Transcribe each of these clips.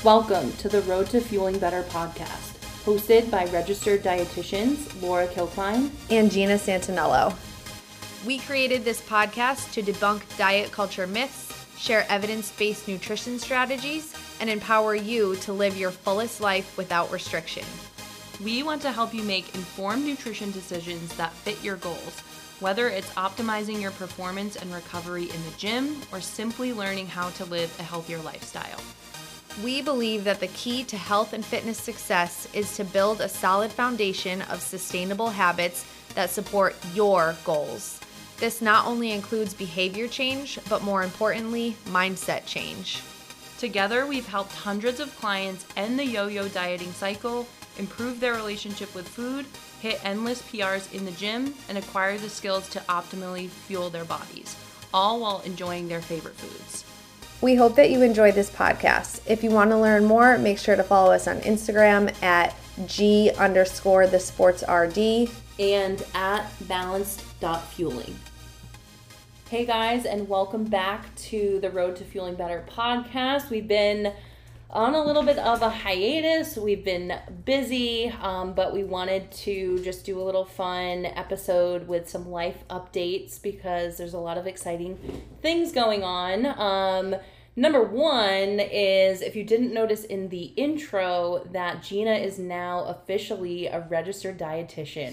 Welcome to the Road to Fueling Better podcast, hosted by registered dietitians Laura Kilkline and Gina Santinello. We created this podcast to debunk diet culture myths, share evidence-based nutrition strategies, and empower you to live your fullest life without restriction. We want to help you make informed nutrition decisions that fit your goals, whether it's optimizing your performance and recovery in the gym or simply learning how to live a healthier lifestyle. We believe that the key to health and fitness success is to build a solid foundation of sustainable habits that support your goals. This not only includes behavior change, but more importantly, mindset change. Together, we've helped hundreds of clients end the yo-yo dieting cycle, improve their relationship with food, hit endless PRs in the gym, and acquire the skills to optimally fuel their bodies, all while enjoying their favorite foods. We hope that you enjoyed this podcast. If you want to learn more, make sure to follow us on Instagram at G_thesportsRD and at balanced.fueling. Hey guys, and welcome back to the Road to Fueling Better podcast. We've been on a little bit of a hiatus. We've been busy, but we wanted to just do a little fun episode with some life updates because there's a lot of exciting things going on. Number one is, if you didn't notice in the intro, that Gina is now officially a registered dietitian.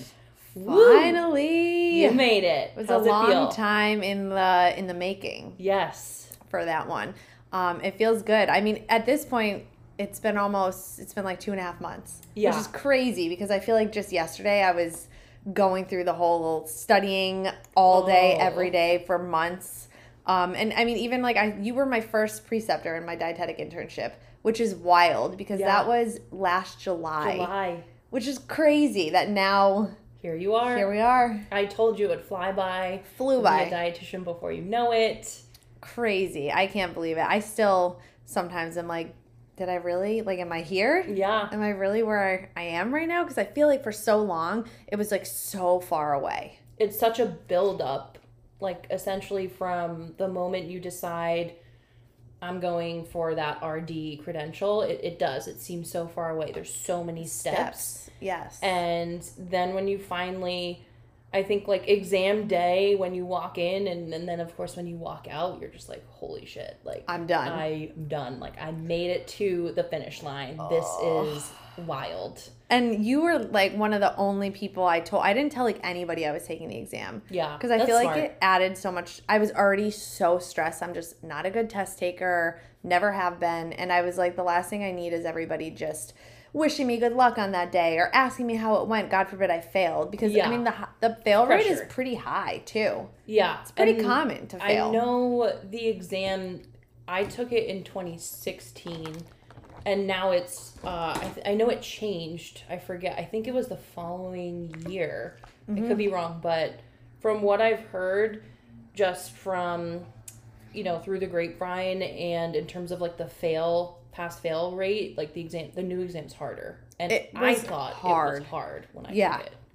Finally! You made it. It was How's a it feel? long time in the making. Yes. For that one. It feels good. I mean, at this point, it's been like 2.5 months. Yeah. Which is crazy because I feel like just yesterday I was going through the whole studying all day, every day for months. And I mean, even like you were my first preceptor in my dietetic internship, which is wild because that was last July. Which is crazy that now... Here you are. Here we are. I told you it would fly by. Flew by. Be a dietitian before you know it. Crazy. I can't believe it. I still sometimes am like, did I really? Like, am I here? Yeah. Am I really where I am right now? Because I feel like for so long, it was like so far away. It's such a buildup, like essentially from the moment you decide I'm going for that RD credential, it does. It seems so far away. There's so many steps. Yes. And then when you finally... I think, like, exam day, when you walk in, and then, of course, when you walk out, you're just like, holy shit. Like, I'm done. I'm done. Like, I made it to the finish line. This is wild. And you were, like, one of the only people I told. I didn't tell, like, anybody I was taking the exam. Yeah, because I feel like it added so much. I was already so stressed. I'm just not a good test taker, never have been. And I was like, the last thing I need is everybody just... wishing me good luck on that day or asking me how it went. God forbid I failed. Because, I mean, the fail rate is pretty high, too. Yeah. It's pretty common to fail. I know the exam, I took it in 2016, and now it's, I know it changed. I forget. I think it was the following year. Mm-hmm. I could be wrong, but from what I've heard, just from, through the grapevine and in terms of, like, the pass-fail rate, like the new exam's harder. And I thought it was hard when I took it.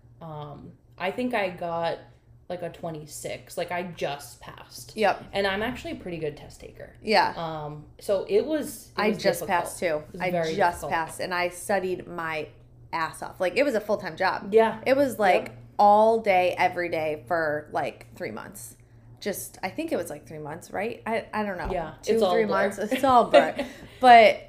I think I got like a 26. Like I just passed. Yep. And I'm actually a pretty good test taker. Yeah. So it was I just difficult. passed too. I just passed and I studied my ass off. Like it was a full-time job. Yeah. It was like all day, every day for like 3 months. I think it was like 3 months, right? I don't know. Yeah. 2-3 months. It's all blur. But,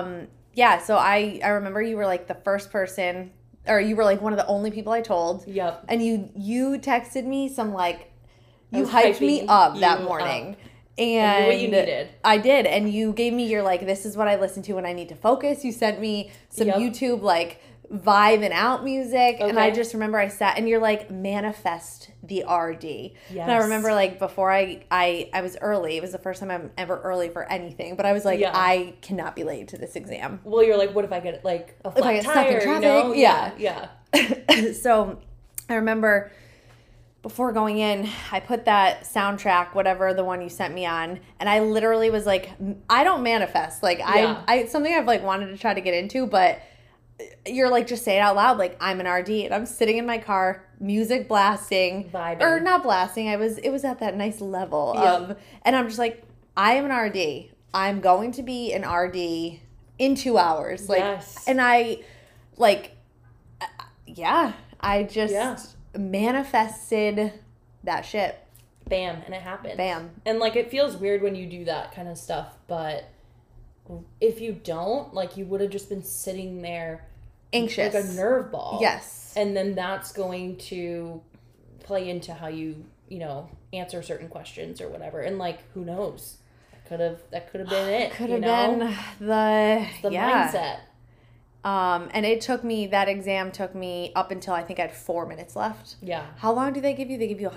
so I remember you were like the first person, or you were like one of the only people I told. Yep. And you texted me some like, you hyped me up that morning. And I knew what you needed. I did. And you gave me your like, this is what I listen to when I need to focus. You sent me some YouTube like vibe and out music. Okay. And I just remember I sat and you're like, manifest the RD. Yes. And I remember like before I was early. It was the first time I'm ever early for anything. But I was like, I cannot be late to this exam. Well, you're like, what if I get like a flat if I get tire, stuck in traffic? Yeah. So I remember before going in, I put that soundtrack, whatever the one you sent me on, and I literally was like, I don't manifest. Like I something I've like wanted to try to get into, but you're like, just say it out loud, like I'm an RD, and I'm sitting in my car, music blasting, vibing. Or not blasting. It was at that nice level of, and I'm just like, I am an RD. I'm going to be an RD in 2 hours. Like, yes. And I, like, I just manifested that shit. Bam, and it happened. Bam. And, like, it feels weird when you do that kind of stuff, but if you don't, like, you would have just been sitting there anxious. Like a nerve ball. Yes. And then that's going to play into how you answer certain questions or whatever. And, like, who knows? That could have been it. Could have been the mindset. And that exam took me up until I think I had 4 minutes left. Yeah. How long do they give you? They give you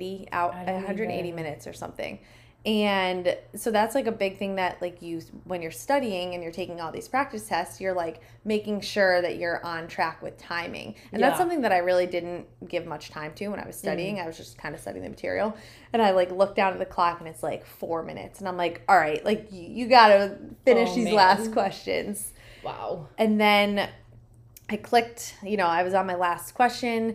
180 minutes or something. And so that's like a big thing that like when you're studying and you're taking all these practice tests, you're like making sure that you're on track with timing. And that's something that I really didn't give much time to when I was studying. I was just kind of studying the material. And I like look down at the clock and it's like 4 minutes. And I'm like, all right, like you got to finish these last questions. Wow. And then I clicked, I was on my last question.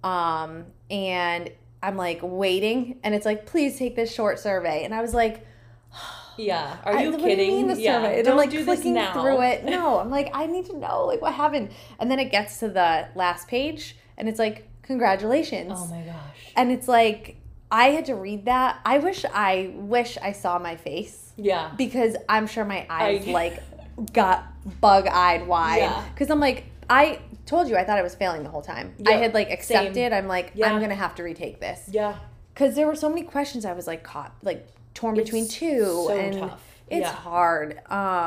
And I'm like waiting, and it's like, please take this short survey. And I was like, yeah, are you kidding? What do you mean the survey? And I'm like clicking through it. No, I'm like, I need to know like what happened. And then it gets to the last page, and it's like, congratulations. Oh my gosh. And it's like, I had to read that. I wish I saw my face. Yeah. Because I'm sure my eyes like got bug-eyed wide. Yeah. Because I'm like, I told you I thought I was failing the whole time. Yep. I had like accepted. Same. I'm like, I'm gonna have to retake this. Yeah. Because there were so many questions I was like torn between two. So and tough. It's hard.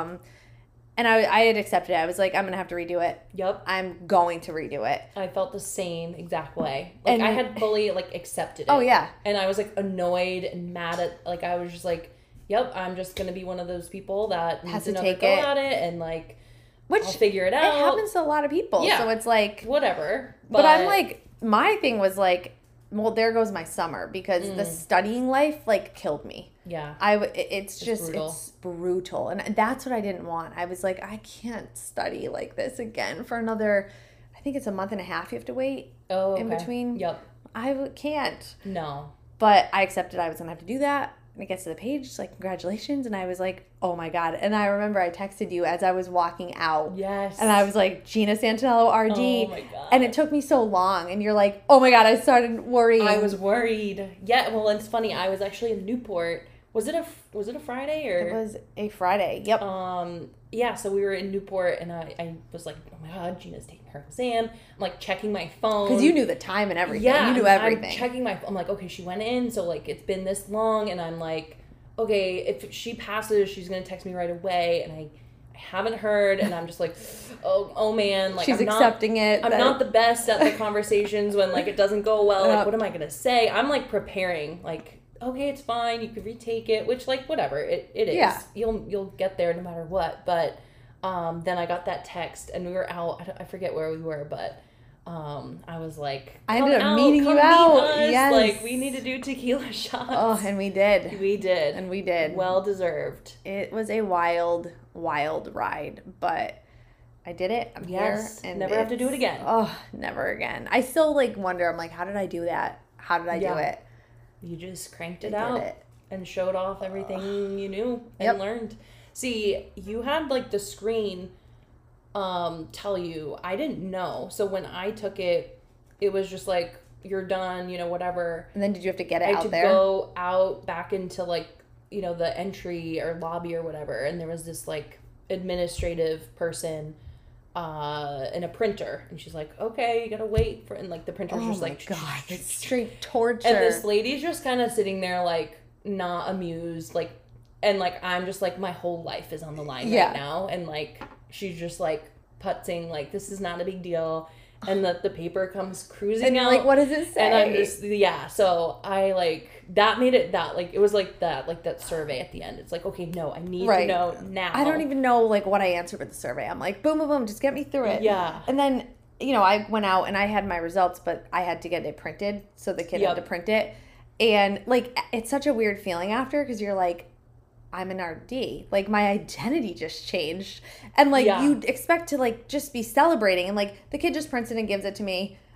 And I had accepted it. I was like, I'm gonna have to redo it. Yep. I'm going to redo it. I felt the same exact way. Like I had fully like accepted it. Oh yeah. And I was like annoyed and mad at like I was just like, yep, I'm just gonna be one of those people that has needs to take it at it and like. Which I'll figure it out. It happens to a lot of people. Yeah. So it's like whatever. But I'm like, my thing was like, well, there goes my summer because the studying life like killed me. Yeah. It's brutal. And that's what I didn't want. I was like, I can't study like this again for another, I think it's a month and a half you have to wait in between. Yep. I can't. No. But I accepted I was going to have to do that. And it gets to the page, it's like, congratulations. And I was like, oh my God. And I remember I texted you as I was walking out. Yes. And I was like, Gina Santinello, RD. Oh my God. And it took me so long. And you're like, oh my God, I started worrying. I was worried. Yeah, well, it's funny. I was actually in Newport. Was it a Friday or? It was a Friday. Yep. Yeah, so we were in Newport, and I was like, oh my God, Gina's taking her exam. I'm like checking my phone. Because you knew the time and everything. Yeah. You knew everything. I'm checking I'm like, okay, she went in, so like it's been this long, and I'm like, okay, if she passes, she's going to text me right away, and I haven't heard, and I'm just like, oh man, like she's accepting it. I'm not the best at the conversations when like it doesn't go well. Like, what am I going to say? I'm like preparing, like, okay, it's fine. You could retake it, which like whatever it is. Yeah. You'll get there no matter what. But then I got that text and we were out. I forget where we were, but I was like, I ended up meeting you out. Yes. Like we need to do tequila shots. Oh, and we did. We did. And we did. Well deserved. It was a wild, wild ride, but I did it. I'm here. And never have to do it again. Oh, never again. I still like wonder. I'm like, how did I do that? How did I do it? You just cranked it out and showed off everything you knew and learned. See, you had like the screen tell you. I didn't know. So when I took it, it was just like, you're done, whatever. And then did you have to get it out there? I had to go out back into like, the entry or lobby or whatever. And there was this like administrative person and a printer, and she's like, okay, you gotta wait for, and like the printer's just like, God, it's straight torture. And this lady's just kind of sitting there like not amused, like, and like I'm just like, my whole life is on the line right now, and like she's just like putzing like, this is not a big deal, and the paper comes cruising out, like, what does it say? And I'm just so I like that made it that like it was like that survey at the end. It's like, okay, no, I need to know now. I don't even know like what I answered with the survey. I'm like, boom, boom, boom, just get me through it. Yeah. And then I went out and I had my results, but I had to get it printed, so the kid had to print it, and like it's such a weird feeling after, because you're like, I'm an RD. Like, my identity just changed. And, like, you'd expect to, like, just be celebrating. And, like, the kid just prints it and gives it to me.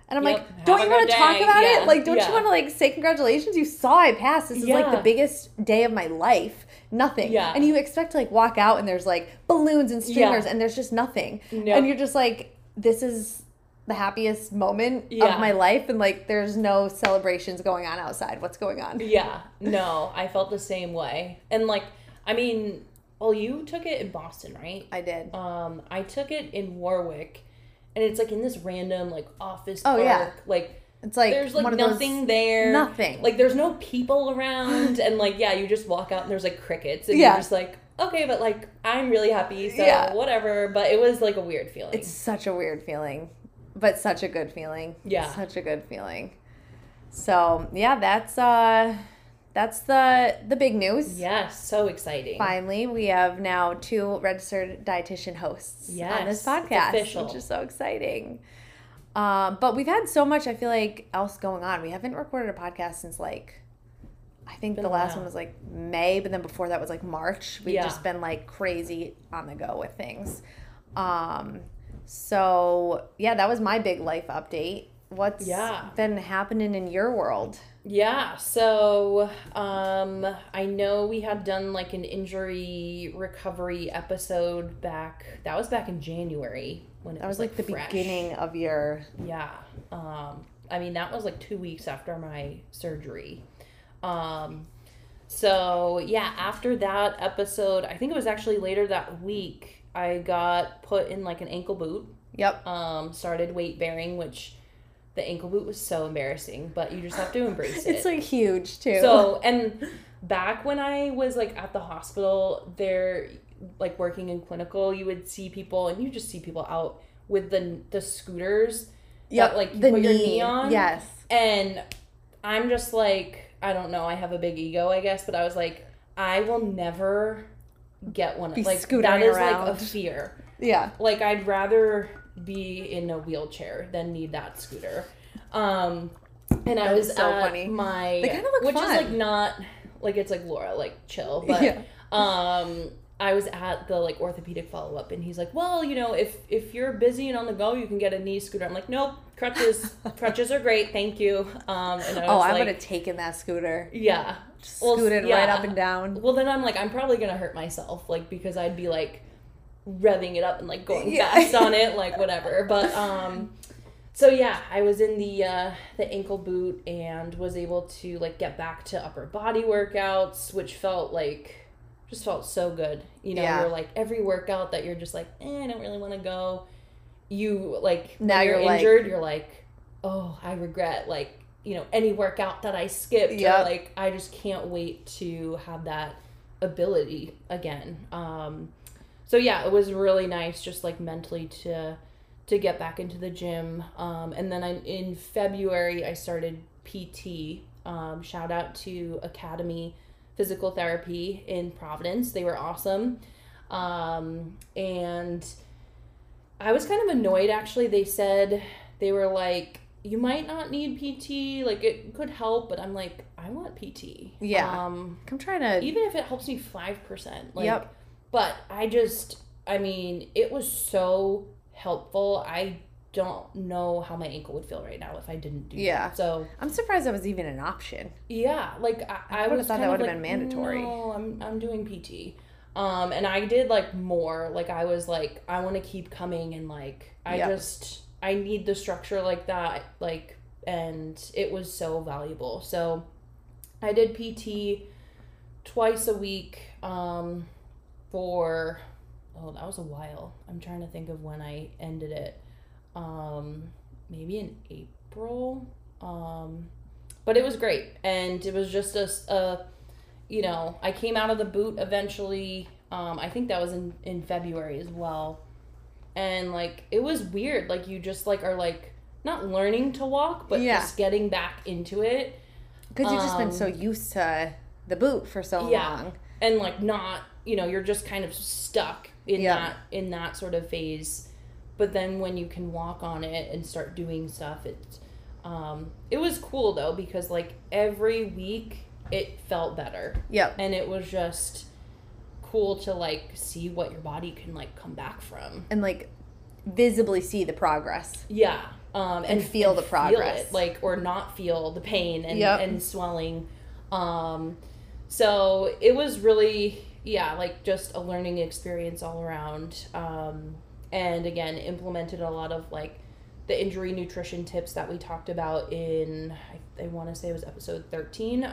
And I'm like, don't you want to talk about it? Like, don't you want to, like, say congratulations? You saw I passed. This is, like, the biggest day of my life. Nothing. Yeah. And you expect to, like, walk out and there's, like, balloons and streamers and there's just nothing. Nope. And you're just like, this is the happiest moment of my life. And, like, there's no celebrations going on outside. What's going on? Yeah. No, I felt the same way. And, like, I mean, well, you took it in Boston, right? I did. I took it in Warwick. And it's, like, in this random, like, office park. Yeah. Like, it's like there's, like, nothing there. Nothing. Like, there's no people around. And, like, you just walk out and there's, like, crickets. And you're just like, okay, but, like, I'm really happy, so whatever. But it was, like, a weird feeling. It's such a weird feeling. But such a good feeling. Yeah. Such a good feeling. So, yeah, that's the big news. Yes, so exciting. Finally, we have now 2 registered dietitian hosts on this podcast, which is so exciting. But we've had so much, I feel like, else going on. We haven't recorded a podcast since, like, I think the last one was, like, May, but then before that was, like, March. We've just been, like, crazy on the go with things. So, yeah, that was my big life update. What's been happening in your world? Yeah, so I know we had done, like, an injury recovery episode back in January when it was like the fresh. Beginning of your... Yeah. I mean, that was, like, 2 weeks after my surgery. So, yeah, after that episode, I think it was actually later that week, I got put in, like, an ankle boot. Yep. Started weight bearing, which... The ankle boot was so embarrassing, but you just have to embrace it. It's, like, huge, too. So, and back when I was, like, at the hospital, there, like, working in clinical, you would see people, and you just see people out with the scooters that, like, you put your knee on. Yes. And I'm just, like, I don't know, I have a big ego, I guess, but I was like, I will never get one. Like, that is, around. like, a fear. Yeah. Like, I'd rather... be in a wheelchair than need that scooter. And I was so at funny. my... They kind of look which fun. is, like, not... Like, it's, like, Laura, like, chill. But, I was at the, like, orthopedic follow-up, and he's like, well, you know, if you're busy and on the go, you can get a knee scooter. I'm like, nope, crutches. Crutches are great, thank you. And I would have taken that scooter. Yeah. Scooted right up and down. Well, then I'm like, I'm probably going to hurt myself, like, because I'd be, like, revving it up and, like, going fast on it, like, whatever. But so yeah, I was in the ankle boot and was able to, like, get back to upper body workouts, which felt so good. You know, you're like, every workout that you're just like, I don't really want to go, you, like, now when you're injured, you're like, oh, I regret, like, you know, any workout that I skipped. Or, like, I just can't wait to have that ability again. So yeah, it was really nice just, like, mentally to get back into the gym. And then in February, I started PT. Shout out to Academy Physical Therapy in Providence. They were awesome. And I was kind of annoyed, actually. They said, they were like, you might not need PT, like, it could help, but I'm like, I want PT. Yeah. I'm trying to... Even if it helps me 5%. Like, but I mean, it was so helpful. I don't know how my ankle would feel right now if I didn't do that. So I'm surprised that was even an option. Yeah, like I would have thought that would have been mandatory. No, I'm doing PT. And I did, like, more. Like, I was like, I want to keep coming, and, like, I need the structure like that, like, and it was so valuable. So I did PT twice a week for, that was a while. I'm trying to think of when I ended it. Maybe in April. But it was great. And it was just you know, I came out of the boot eventually. I think that was in February as well. And, like, it was weird. Like, you just, like, are, like, not learning to walk, but just getting back into it. Because you've just been so used to the boot for so long. And, like, not, you know, you're just kind of stuck in that sort of phase. But then when you can walk on it and start doing stuff, it was cool, though, because, like, every week it felt better. Yep. And it was just cool to, like, see what your body can, like, come back from. And, like, visibly see the progress. Yeah. and feel the progress. Feel it, like, or not feel the pain and swelling. So it was really, like just a learning experience all around. And again, implemented a lot of like the injury nutrition tips that we talked about in, I want to say it was episode 13.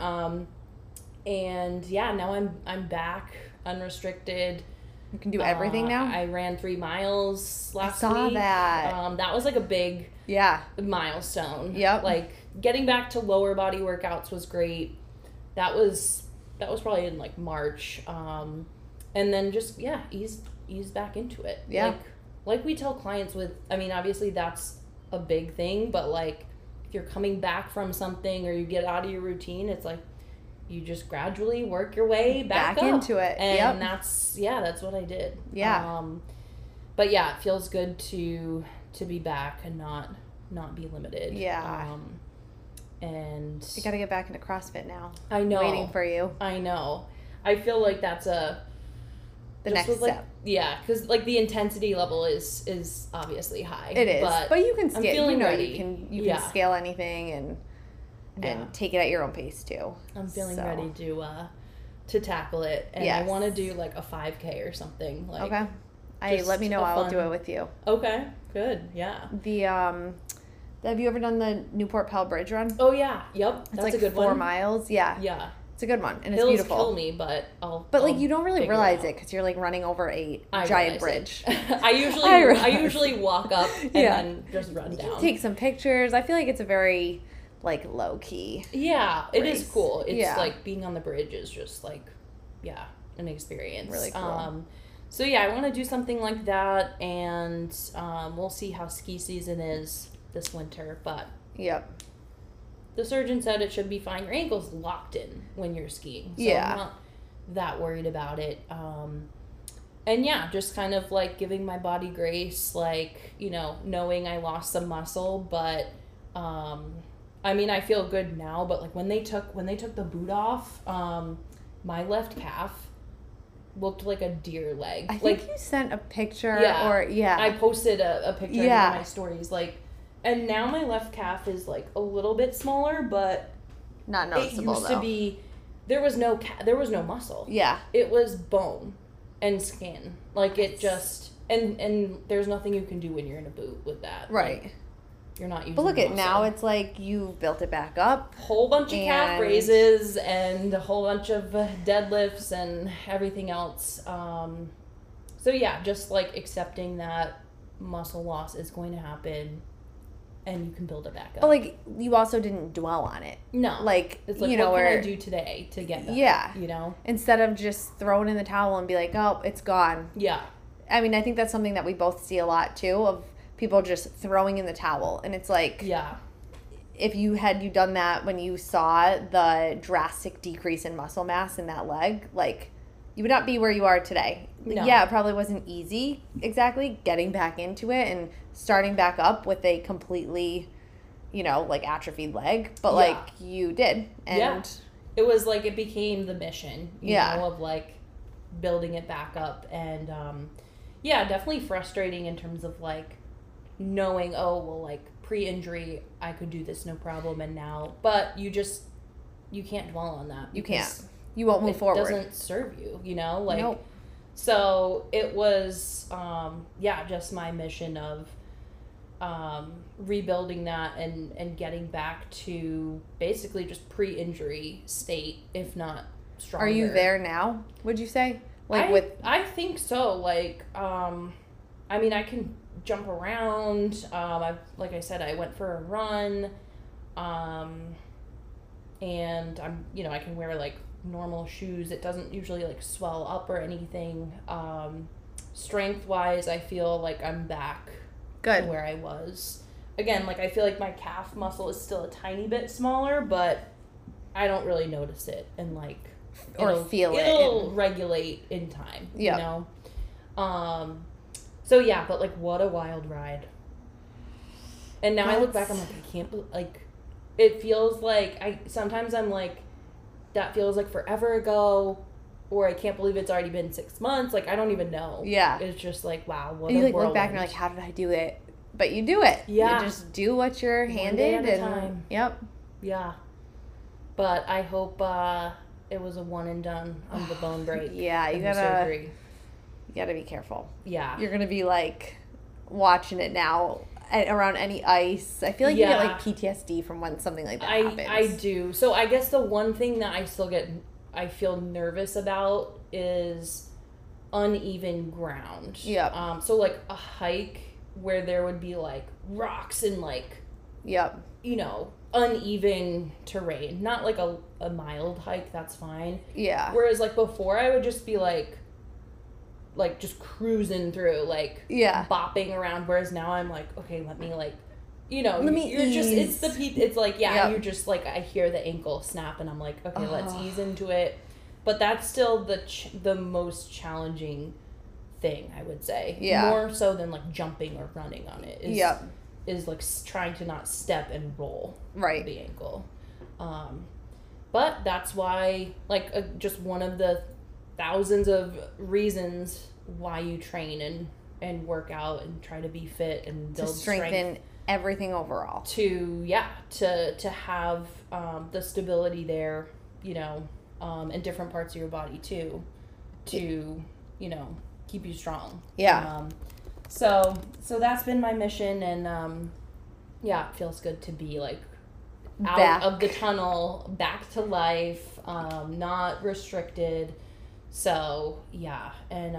And yeah, now I'm back unrestricted. You can do everything now? I ran 3 miles last week. I saw that. That was like a big milestone. Yep. Like getting back to lower body workouts was great. That was probably in like March. And then just ease back into it. Yeah. Like we tell clients with, I mean, obviously that's a big thing, but like if you're coming back from something or you get out of your routine, it's like you just gradually work your way back up into it. And that's what I did. Yeah. But yeah, it feels good to be back and not be limited. Yeah. And you got to get back into CrossFit now. I know. Waiting for you. I know. I feel like that's the next step. Yeah, because like the intensity level is obviously high. It is, but you can scale. I'm feeling ready. You can scale anything and take it at your own pace too. I'm feeling ready to tackle it, and I want to do like a 5K or something. Like, okay, let me know. I'll do it with you. Okay, good. Yeah. Have you ever done the Newport Pell Bridge run? Oh yeah, yep. It's like a good 4 miles. Yeah. Yeah. It's a good one, and Hills it's beautiful. Kill me, but I'll like you don't really realize it because you're like running over a giant bridge. I usually walk up and then just run down. Take some pictures. I feel like it's a very like low key. Yeah, it is cool. It's like being on the bridge is just like an experience. Really cool. So yeah, I want to do something like that, and we'll see how ski season is this winter, but the surgeon said it should be fine. Your ankle's locked in when you're skiing. So I'm not that worried about it. And just kind of like giving my body grace, like, knowing I lost some muscle, but I mean, I feel good now, but like when they took the boot off, my left calf looked like a deer leg. I think you sent a picture I posted a picture in one of my stories, like. And now my left calf is like a little bit smaller, but not noticeable. It used to be there was no muscle. Yeah. It was bone and skin. Like it just and there's nothing you can do when you're in a boot with that. Right. Like, you're not using. But look at now it's like you've built it back up. Whole bunch of calf raises and a whole bunch of deadlifts and everything else. So yeah, just like accepting that muscle loss is going to happen. And you can build it back up. But, like, you also didn't dwell on it. No. Like, it's like, what can I do today to get better? Yeah. Instead of just throwing in the towel and be like, oh, it's gone. Yeah. I mean, I think that's something that we both see a lot, too, of people just throwing in the towel. And it's like... Yeah. If you had done that when you saw the drastic decrease in muscle mass in that leg, like, you would not be where you are today. No. Yeah, it probably wasn't easy, exactly, getting back into it and starting back up with a completely, like, atrophied leg. But, like, you did. And it was, like, it became the mission, you know, of, like, building it back up. And, definitely frustrating in terms of, like, knowing, like, pre-injury, I could do this no problem, and now... But you can't dwell on that. You can't. You won't move forward. It doesn't serve you, like... Nope. So it was, just my mission of rebuilding that and getting back to basically just pre-injury state, if not stronger. Are you there now, would you say? I think so. Like, I mean, I can jump around. Like I said, I went for a run, and I can wear, like, normal shoes. It doesn't usually like swell up or anything. Strength wise, I feel like I'm back to where I was. Again, like I feel like my calf muscle is still a tiny bit smaller, but I don't really notice it, and like it'll regulate in time. You know. So yeah, but like what a wild ride. And now I look back, I'm like, I can't like. It feels like sometimes I'm like. That feels like forever ago, or I can't believe it's already been 6 months. Like, I don't even know. Yeah. It's just like, wow, what and a you, like, whirlwind. look back and you're like, how did I do it? but you do it. Yeah. You just do what you're handed. One day at a time. Yep. Yeah. But I hope it was a one and done on the bone break. Yeah, you gotta be careful. Yeah. You're gonna be like watching it now around any ice. I feel like you get like PTSD from when something like that happens. I do. So I guess the one thing that I feel nervous about is uneven ground. Yep. So like a hike where there would be like rocks and like, yep, you know, uneven terrain. Not like a mild hike, that's fine. Yeah. Whereas like before I would just be like just cruising through, like bopping around, whereas now I'm like, okay, let me like, you know, it's like, you're just like, I hear the ankle snap and I'm like, okay, let's ease into it. But that's still the most challenging thing, I would say. Yeah. More so than like jumping or running on it. Is like trying to not step and roll the ankle. But that's why, like, just one of the thousands of reasons why you train and work out and try to be fit and build strengthen everything overall. To have the stability there, you know, in different parts of your body too, to, you know, keep you strong. Yeah. So that's been my mission, and it feels good to be like out of the tunnel, back to life, not restricted. So yeah, and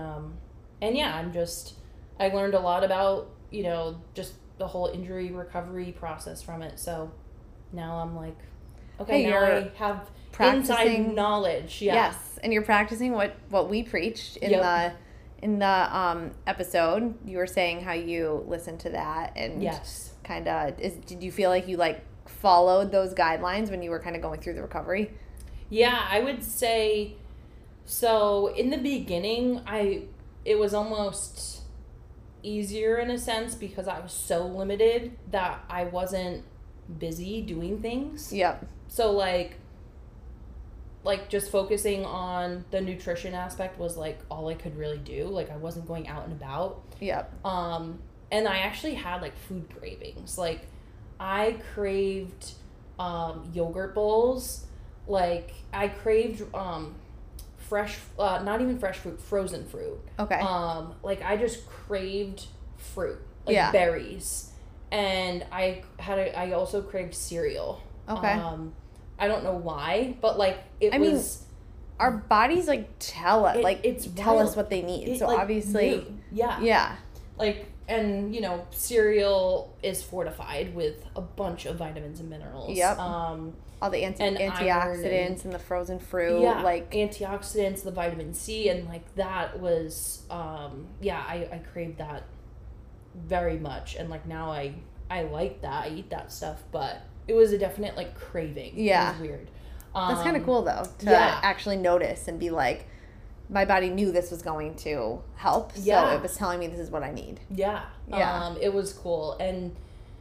I learned a lot about, you know, just the whole injury recovery process from it. So now I'm like, okay, now I have inside knowledge. Yeah. Yes, and you're practicing what we preached in the episode. You were saying how you listened to that and kind of did you feel like you like followed those guidelines when you were kind of going through the recovery? Yeah, I would say so. In the beginning, it was almost easier in a sense because I was so limited that I wasn't busy doing things. Yep. So like just focusing on the nutrition aspect was like all I could really do. Like I wasn't going out and about. Yep. And I actually had like food cravings. Like I craved yogurt bowls. Like I craved fresh, not even fresh fruit, frozen fruit. Okay. Like I just craved fruit, like berries, and I also craved cereal. Okay. I don't know why, but like I mean, our bodies like tell us tell us what they need. So like, obviously, yeah. Like, and you know, cereal is fortified with a bunch of vitamins and minerals. Yep. All the antioxidants and the frozen fruit. Yeah, like antioxidants, the vitamin C, and like that was, I craved that very much, and like now I like that. I eat that stuff, but it was a definite like craving. Yeah. It was weird. That's kind of cool though to actually notice and be like, my body knew this was going to help, so it was telling me this is what I need. Yeah. It was cool, and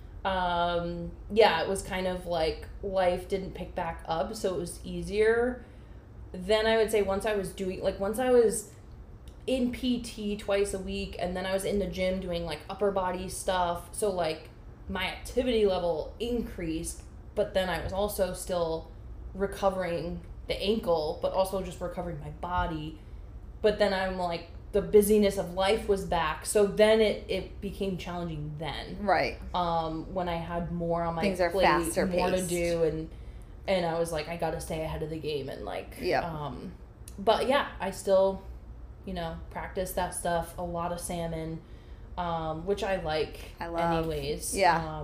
it was kind of like life didn't pick back up, so it was easier. Then I would say once I was in PT twice a week, and then I was in the gym doing like upper body stuff, so like my activity level increased, but then I was also still recovering the ankle, but also just recovering my body. But then I'm like, the busyness of life was back, so then it became challenging then. Right. When I had more on my plate, faster more paced. To do, and I was like, I gotta stay ahead of the game, and like, but yeah, I still, you know, practice that stuff, a lot of salmon, which I love anyways. Yeah.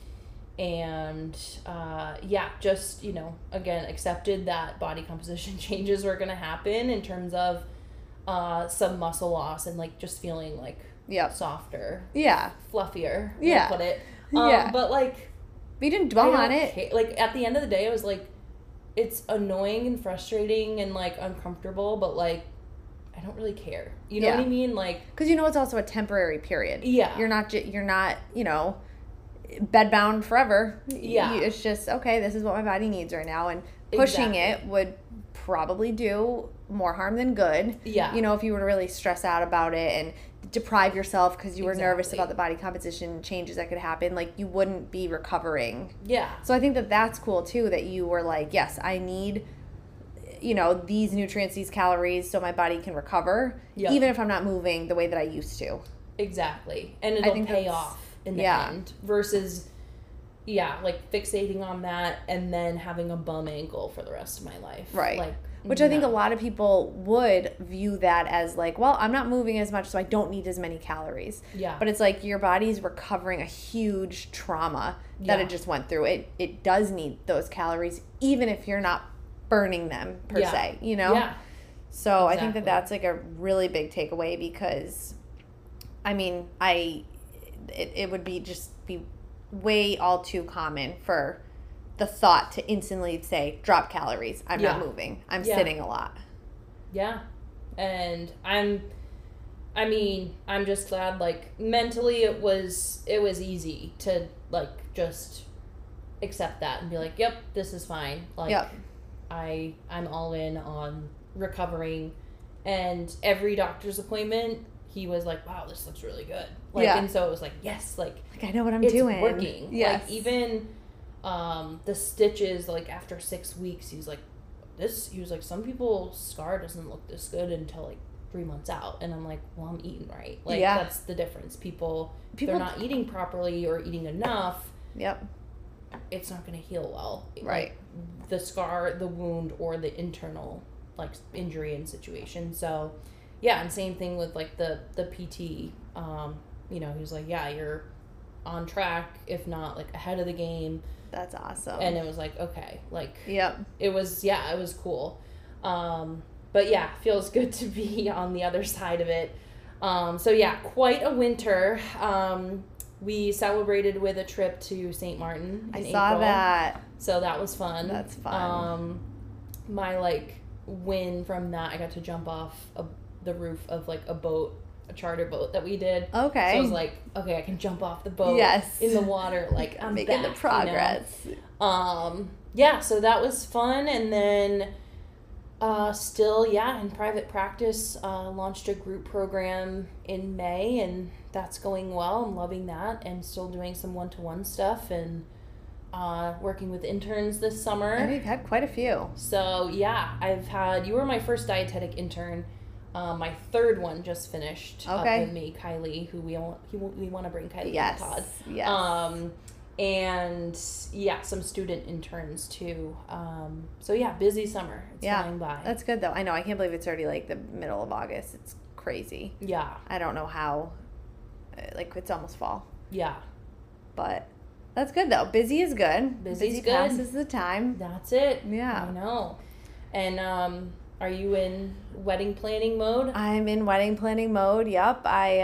Just, you know, again, accepted that body composition changes were gonna happen in terms of some muscle loss and like just feeling like softer, fluffier, we'll put it. But like, we didn't dwell on it. Like at the end of the day, I was like, it's annoying and frustrating and like uncomfortable, but like, I don't really care. You know what I mean? Like, because you know it's also a temporary period. Yeah, you're not you know, bedbound forever. Yeah, it's just okay. This is what my body needs right now, and pushing it would probably do more harm than good. Yeah, you know, if you were to really stress out about it and deprive yourself because you were nervous about the body composition changes that could happen, like you wouldn't be recovering. Yeah. So I think that that's cool too, that you were like, yes, I need, you know, these nutrients, these calories so my body can recover, even if I'm not moving the way that I used to. Exactly. And it'll pay off in the end versus, like fixating on that and then having a bum ankle for the rest of my life. Right. Like, which I think a lot of people would view that as like, well, I'm not moving as much, so I don't need as many calories. Yeah. But it's like your body's recovering a huge trauma that it just went through. It does need those calories, even if you're not burning them per se, you know? Yeah. So I think that that's like a really big takeaway because, I mean, it would be way all too common for the thought to instantly say, drop calories. I'm not moving. I'm sitting a lot. Yeah. And I'm just glad, like, mentally it was easy to, like, just accept that and be like, yep, this is fine. Like, I'm all in on recovering. And every doctor's appointment, he was like, wow, this looks really good. Like, and so it was like, yes, like I know what I'm doing. It's working. Yes. Like, even the stitches, like, after 6 weeks, he was like, some people's scar doesn't look this good until, like, 3 months out. And I'm like, well, I'm eating right. Like, that's the difference. People they're not eating properly or eating enough. Yep. It's not going to heal well. Right. Like, the scar, the wound, or the internal, like, injury and situation. So, yeah, and same thing with, like, the PT. You know, he was like, yeah, you're on track, if not, like, ahead of the game. That's awesome. And it was like, okay, like, it was cool. But yeah, feels good to be on the other side of it. So yeah, quite a winter. We celebrated with a trip to St. Martin in April. I saw that. So that was fun. That's fun. My, like, win from that, I got to jump off the roof of, like, a charter boat that we did. Okay. So I was like, okay, I can jump off the boat in the water. Like, I'm making back, the progress. You know? Yeah, so that was fun. And then still, in private practice, launched a group program in May, and that's going well. I'm loving that, and still doing some one-to-one stuff and working with interns this summer. And we've had quite a few. So, yeah, you were my first dietetic intern. My third one just finished up with me, Kylie, who we want to bring Kylie on the pod. Yes. And some student interns too. So yeah, busy summer. It's flying by. That's good though. I know. I can't believe it's already like the middle of August. It's crazy. Yeah. I don't know how. Like, it's almost fall. Yeah. But that's good though. Busy is good. Busy good. Passes the time. That's it. Yeah. I know. And are you in wedding planning mode? I'm in wedding planning mode. Yep.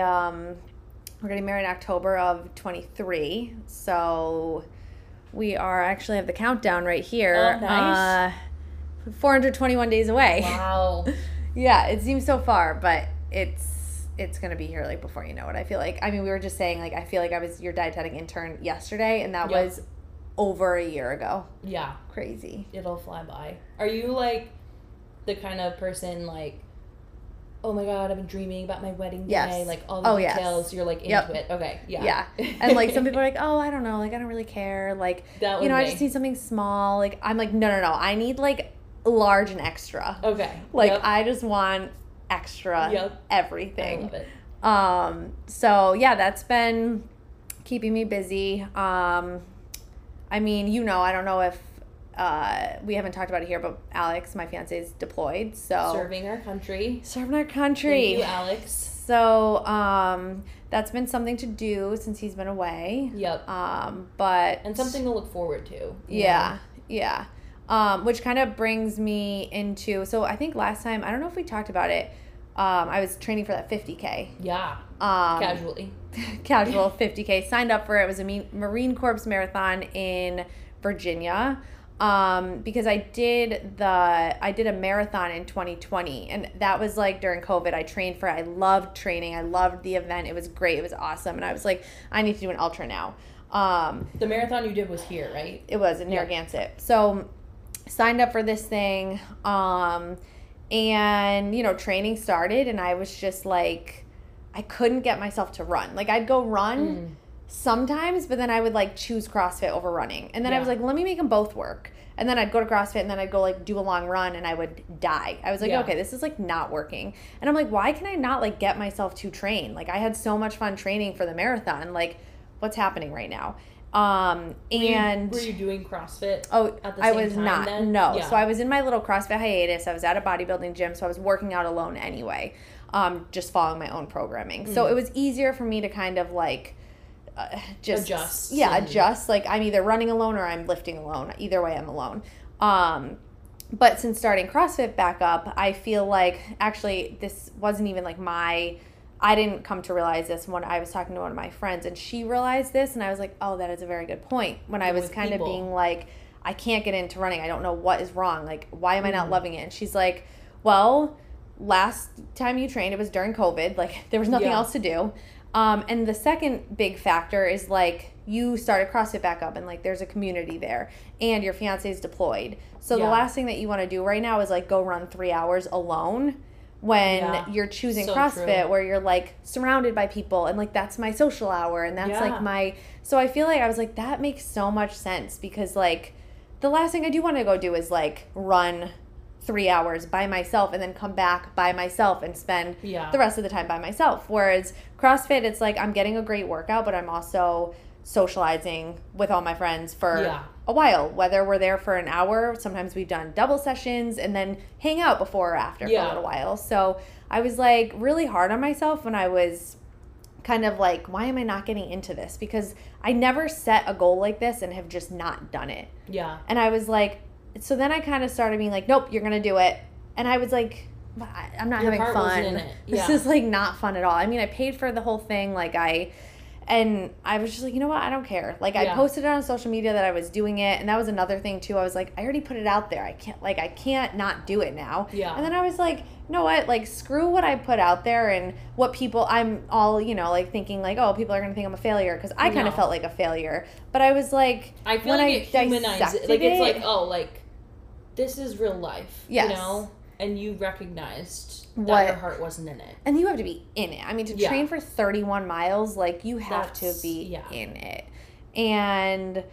We're getting married in October of 23. So we actually have the countdown right here. Oh, nice. 421 days away. Wow. Yeah, it seems so far, but it's going to be here, like, before you know it. I feel like, I mean, we were just saying, like, I feel like I was your dietetic intern yesterday, and that was over a year ago. Yeah. Crazy. It'll fly by. Are you, like, the kind of person, like, oh my God, I've been dreaming about my wedding day, like, all the details, you're, like, into it. Okay, yeah. And, like, some people are like, oh, I don't know, like, I don't really care, like, you know, I just need something small, like, I'm like, no, I need, like, large and extra. Okay. Like, I just want extra everything. I love it. So, yeah, that's been keeping me busy. I mean, you know, I don't know if we haven't talked about it here, but Alex, my fiance, is deployed. So serving our country. Thank you, Alex. So that's been something to do since he's been away. Yep. And something to look forward to. Yeah. Which kind of brings me into, so I think last time, I don't know if we talked about it, I was training for that 50K. Yeah. Casual 50K. Signed up for it. It was a Marine Corps marathon in Virginia. Because I did a marathon in 2020, and that was like during COVID. I trained for it. I loved training. I loved the event. It was great. It was awesome. And I was like, I need to do an ultra now. The marathon you did was here, right? It was in Narragansett. So signed up for this thing. And, you know, training started, and I was just like, I couldn't get myself to run. Like, I'd go run sometimes, but then I would, like, choose CrossFit over running. And then I was like, let me make them both work. And then I'd go to CrossFit, and then I'd go, like, do a long run, and I would die. I was like, okay, this is, like, not working. And I'm like, why can I not, like, get myself to train? Like, I had so much fun training for the marathon. Like, what's happening right now? And were you doing CrossFit? Oh, at the I same was time not. then? No. Yeah. So I was in my little CrossFit hiatus. I was at a bodybuilding gym, so I was working out alone anyway, just following my own programming. So it was easier for me to kind of like just adjust. Yeah, adjust. Like, I'm either running alone or I'm lifting alone. Either way, I'm alone. But since starting CrossFit back up, I feel like actually this wasn't even like I didn't come to realize this when I was talking to one of my friends, and she realized this, and I was like, oh, that is a very good point. When I was kind of being like, I can't get into running. I don't know what is wrong. Like, why am I not loving it? And she's like, well, last time you trained, it was during COVID. Like, there was nothing else to do. And the second big factor is, like, you started CrossFit back up, and, like, there's a community there, and your fiance is deployed. So the last thing that you want to do right now is, like, go run 3 hours alone when you're choosing so CrossFit, where you're, like, surrounded by people, and, like, that's my social hour, and that's, like, my... So I feel like I was like, that makes so much sense, because, like, the last thing I do want to go do is, like, run 3 hours by myself and then come back by myself and spend the rest of the time by myself. Whereas CrossFit, it's like I'm getting a great workout, but I'm also socializing with all my friends for a while, whether we're there for an hour. Sometimes we've done double sessions and then hang out before or after for a little while. So I was like really hard on myself when I was kind of like, why am I not getting into this? Because I never set a goal like this and have just not done it. Yeah. And I was like, so then I kind of started being like, nope, you're going to do it. And I was like, I'm not having fun. This is like not fun at all. I mean, I paid for the whole thing. And I was just like, you know what? I don't care. Like, I posted it on social media that I was doing it. And that was another thing, too. I was like, I already put it out there. I can't not do it now. Yeah. And then I was like, you know what? Like, screw what I put out there and what people, I'm all, you know, like, thinking, like, oh, people are going to think I'm a failure. Because I kind of felt like a failure. But I was like, I feel like it humanizes it. Like, it's like, oh, like, this is real life. Yes. You know? And you recognized that your heart wasn't in it. And you have to be in it. I mean, to train for 31 miles, like, you have to be in it. And,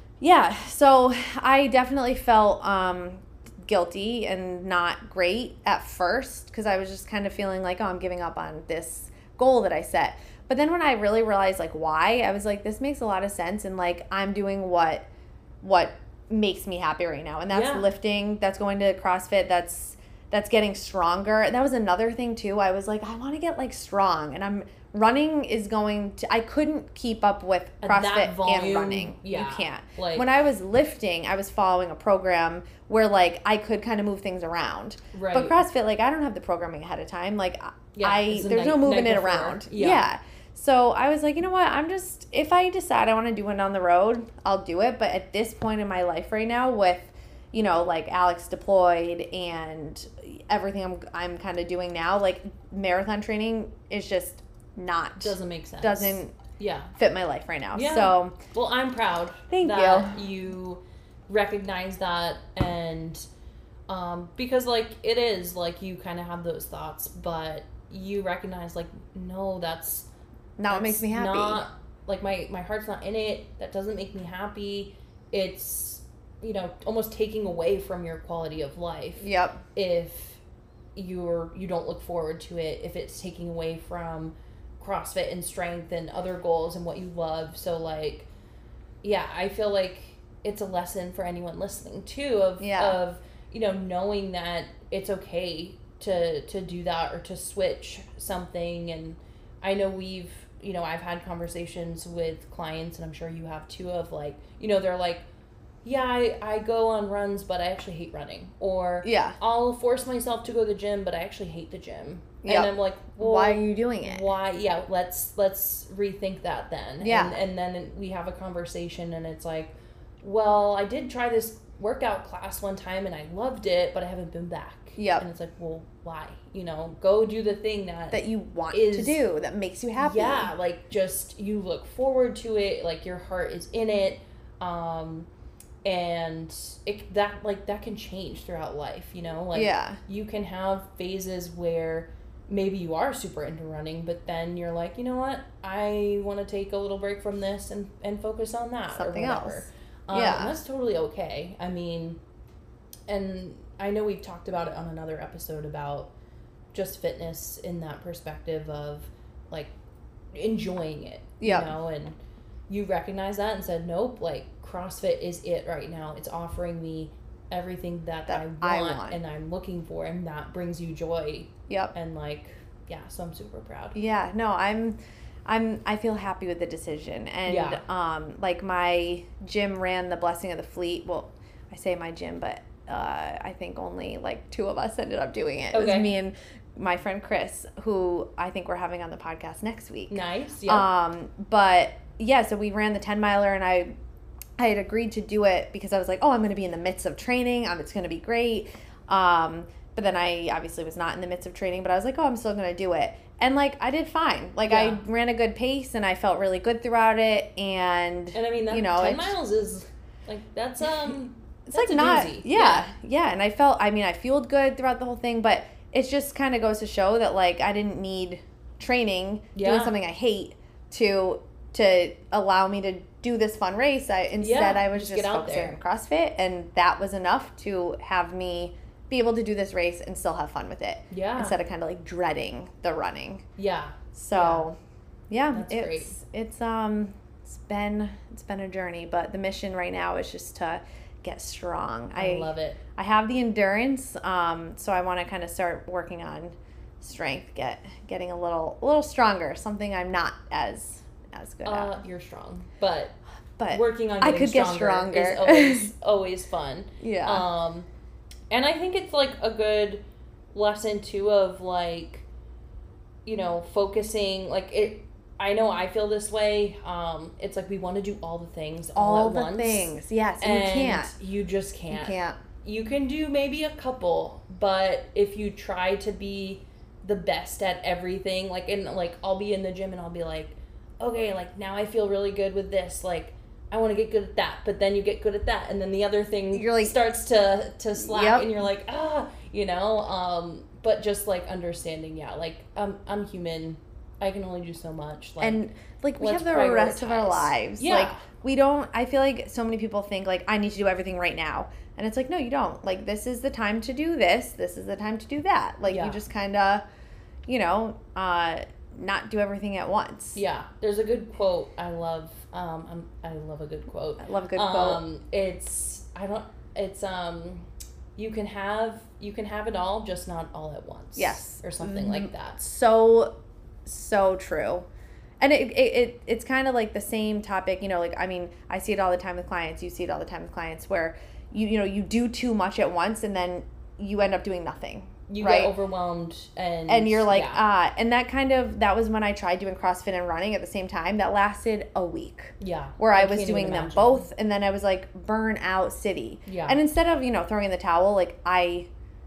so I definitely felt guilty and not great at first because I was just kind of feeling like, oh, I'm giving up on this goal that I set. But then when I really realized, like, why, I was like, this makes a lot of sense. And, like, I'm doing what makes me happy right now. And that's lifting, that's going to CrossFit, that's getting stronger. That was another thing too. I was like, I want to get like strong, and running is going to, I couldn't keep up with CrossFit and running. You can't. Like, when I was lifting, I was following a program where like I could kind of move things around. Right. But CrossFit, like, I don't have the programming ahead of time. Like there's no moving it around. Yeah. So I was like, you know what? if I decide I want to do one on the road, I'll do it. But at this point in my life right now with, you know, like Alex deployed and everything I'm kind of doing now, like marathon training is just doesn't make sense. Doesn't fit my life right now. Yeah. So, well, I'm proud. Thank you recognize that, and because like it is like you kind of have those thoughts, but you recognize like, no, that's not what makes me happy. Not like my heart's not in it. That doesn't make me happy. It's, you know, almost taking away from your quality of life. Yep. If you don't look forward to it, if it's taking away from CrossFit and strength and other goals and what you love. So like, I feel like it's a lesson for anyone listening too of you know, knowing that it's okay to do that or to switch something. And I know I've had conversations with clients, and I'm sure you have too, of like, you know, they're like, I go on runs, but I actually hate running. Or I'll force myself to go to the gym, but I actually hate the gym. Yep. And I'm like, well, why are you doing it? Why? Yeah, let's rethink that then. Yeah. And then we have a conversation, and it's like, well, I did try this workout class one time, and I loved it, but I haven't been back. Yep. And it's like, well, why? You know, go do the thing that you want to do, that makes you happy. Yeah, like, just, you look forward to it, like, your heart is in it. And that can change throughout life, you know? Like, you can have phases where maybe you are super into running, but then you're like, you know what? I want to take a little break from this and focus on that something or whatever. else. And that's totally okay. I mean, and I know we've talked about it on another episode about just fitness in that perspective of like enjoying it, you know, and you recognize that and said, nope, like CrossFit is it right now. It's offering me everything that I want and I'm looking for, and that brings you joy. Yep. And like, yeah, so I'm super proud. Yeah, no, I feel happy with the decision. And like my gym ran the Blessing of the Fleet. Well, I say my gym, but I think only like 2 of us ended up doing it. It was me and my friend Chris, who I think we're having on the podcast next week. Nice. Yeah. But yeah, so we ran the 10-miler, and I had agreed to do it because I was like, oh, I'm going to be in the midst of training. It's going to be great. But then I obviously was not in the midst of training, but I was like, oh, I'm still going to do it. And like, I did fine. Like I ran a good pace and I felt really good throughout it. And I mean, that, you know, 10 miles is like, that's, it's like not, doozy. Yeah. And I felt, I mean, I fueled good throughout the whole thing, but it just kind of goes to show that like, I didn't need training, doing something I hate to allow me to do this fun race. Instead I was just focusing on CrossFit, and that was enough to have me be able to do this race and still have fun with it. Yeah. Instead of kind of like dreading the running. Yeah. So that's great. It's been a journey, but the mission right now is just to get strong. I love it. I have the endurance, so I want to kind of start working on strength, getting a little stronger, something I'm not as good at. You're strong, but working on getting I could get stronger is always fun. Yeah. And I think it's like a good lesson too of like, you know, focusing like it. I know I feel this way. It's like we want to do all the things all at once. All the things, yes, and you can't. You just can't. You can't. You can do maybe a couple, but if you try to be the best at everything, like I'll be in the gym and I'll be like, okay, like now I feel really good with this, like I want to get good at that, but then you get good at that, and then the other thing you're like, starts to slack, and you're like, you know, but just like understanding, like I'm human, I can only do so much, like, and like we have the rest of our lives, like we don't. I feel like so many people think like I need to do everything right now, and it's like no, you don't. Like this is the time to do this. This is the time to do that. Like you just kind of, you know, not do everything at once. Yeah, there's a good quote I love. I love a good quote. I love a good quote. You can have it all, just not all at once. Yes, or something like that. So true. And it's kind of like the same topic, you know, like, I mean, I see it all the time with clients. You see it all the time with clients where you know, you do too much at once and then you end up doing nothing. You get overwhelmed and you're like, and that was when I tried doing CrossFit and running at the same time. That lasted a week. Yeah. Where I was doing them both, and then I was like burnout city. Yeah. And instead of, you know, throwing in the towel, like I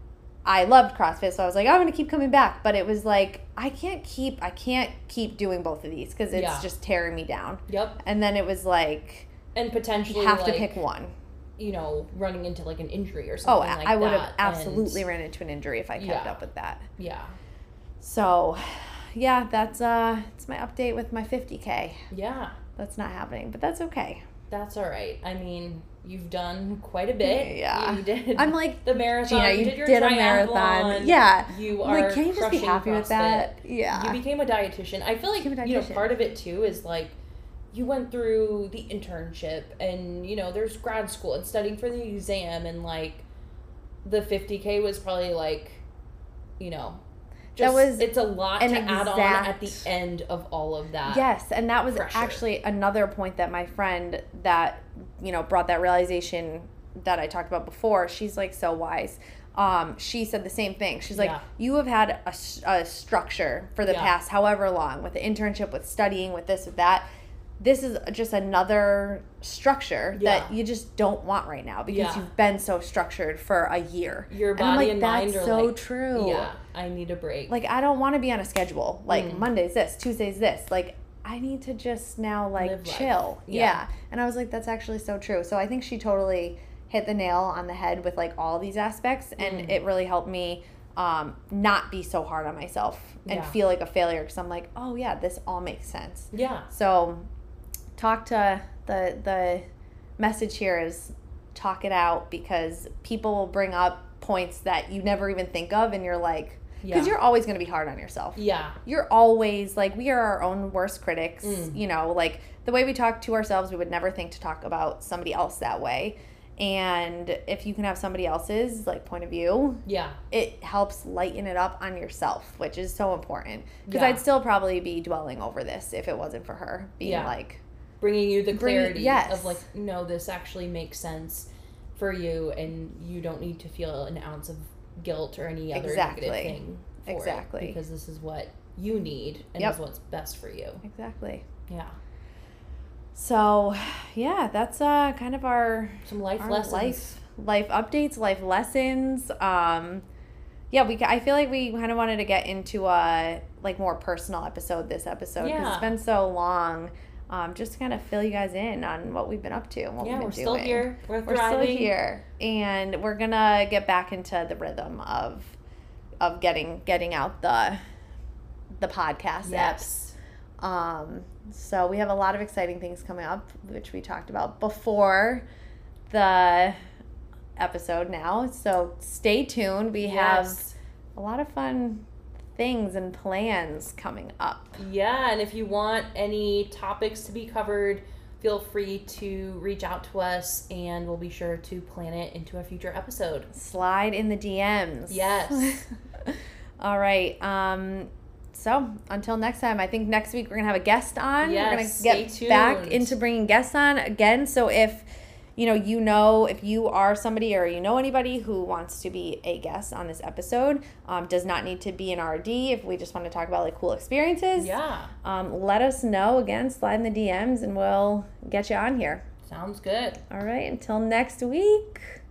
loved CrossFit, so I was like, I'm going to keep coming back. But it was like, I can't keep doing both of these because it's just tearing me down. Yep. And then it was like, and potentially you have to pick one. You know, running into like an injury or something like that. I would have absolutely ran into an injury if I kept up with that. Yeah. So, yeah, that's it's my update with my 50K. Yeah. That's not happening, but that's okay. That's all right. I mean, you've done quite a bit. Yeah. You did. I'm like the marathon. Gina, you did your triathlon. A marathon. Yeah. You are like, can you just be happy CrossFit. with that? Yeah. You became a dietitian. I feel like, you know, part of it too is like, you went through the internship and, you know, there's grad school and studying for the exam, and like the 50K was probably like, you know, it's a lot to add on at the end of all of that. Yes, and that was pressure. Actually another point that my friend that, you know, brought that realization that I talked about before, she's like so wise. She said the same thing. She's like, you have had a structure for the past however long, with the internship, with studying, with this, with that. This is just another structure that you just don't want right now because you've been so structured for a year. Your body and mind are so like, true. Yeah, I need a break. Like, I don't want to be on a schedule. Like, Monday's this, Tuesday's this. Like, I need to just now, like, live chill. Life. Yeah. And I was like, that's actually so true. So I think she totally hit the nail on the head with, like, all these aspects. And it really helped me not be so hard on myself and feel like a failure, because I'm like, oh yeah, this all makes sense. Yeah. So talk to the message here is talk it out, because people will bring up points that you never even think of, and you're like, because you're always going to be hard on yourself. Yeah. You're always, like, we are our own worst critics. You know, like, the way we talk to ourselves, we would never think to talk about somebody else that way. And if you can have somebody else's, like, point of view, it helps lighten it up on yourself, which is so important. Because I'd still probably be dwelling over this if it wasn't for her being like... Bringing you the clarity of, like, no, this actually makes sense for you, and you don't need to feel an ounce of guilt or any other negative thing for it, because this is what you need and is what's best for you. Exactly. Yeah. So, yeah, that's kind of our life lessons, life updates, life lessons. I feel like we kind of wanted to get into a like more personal episode this episode, because it's been so long. Just to kind of fill you guys in on what we've been up to and what we've been doing. Still here. We're still here, and we're gonna get back into the rhythm of getting out the podcast apps. So we have a lot of exciting things coming up, which we talked about before the episode now. So stay tuned. We have a lot of fun things and plans coming up. Yeah, and if you want any topics to be covered, feel free to reach out to us, and we'll be sure to plan it into a future episode. Slide in the DMs. Yes. All right. So until next time, I think next week we're going to have a guest on. Yes, we're going to get back into bringing guests on again. So if if you are somebody or you know anybody who wants to be a guest on this episode, does not need to be an RD. If we just want to talk about like cool experiences, let us know. Again, slide in the DMs and we'll get you on here. Sounds good. All right. Until next week.